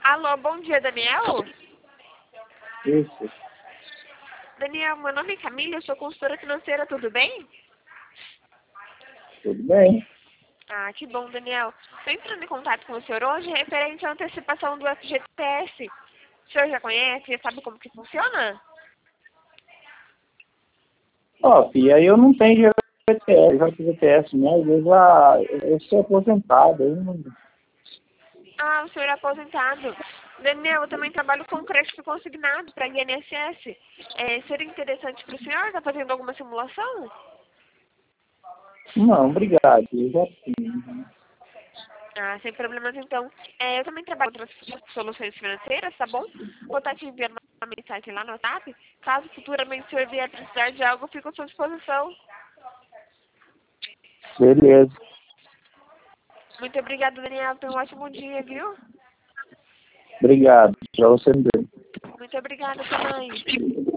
Alô, bom dia, Daniel? Isso, Daniel, meu nome é Camila, eu sou consultora financeira, tudo bem? tudo bem? Ah, que bom, Daniel. Estou entrando em contato com o senhor hoje referente à antecipação do FGTS. O senhor já conhece, já sabe como que funciona? Ó, e aí eu não tenho GTS, né? Eu sou aposentado, eu não... Ah, o senhor é aposentado. Daniel, eu também trabalho com crédito consignado para INSS. Seria interessante para o senhor estar fazendo alguma simulação? Não, obrigado, eu já tenho. Ah, sem problemas então. Eu também trabalho com outras soluções financeiras, tá bom? Vou estar te enviando uma mensagem lá no WhatsApp. Caso futuramente o senhor vier precisar de algo, eu fico à sua disposição. Beleza, Muito obrigada, Daniel. Tenha um ótimo dia, viu? obrigado, para você também. Muito obrigada também.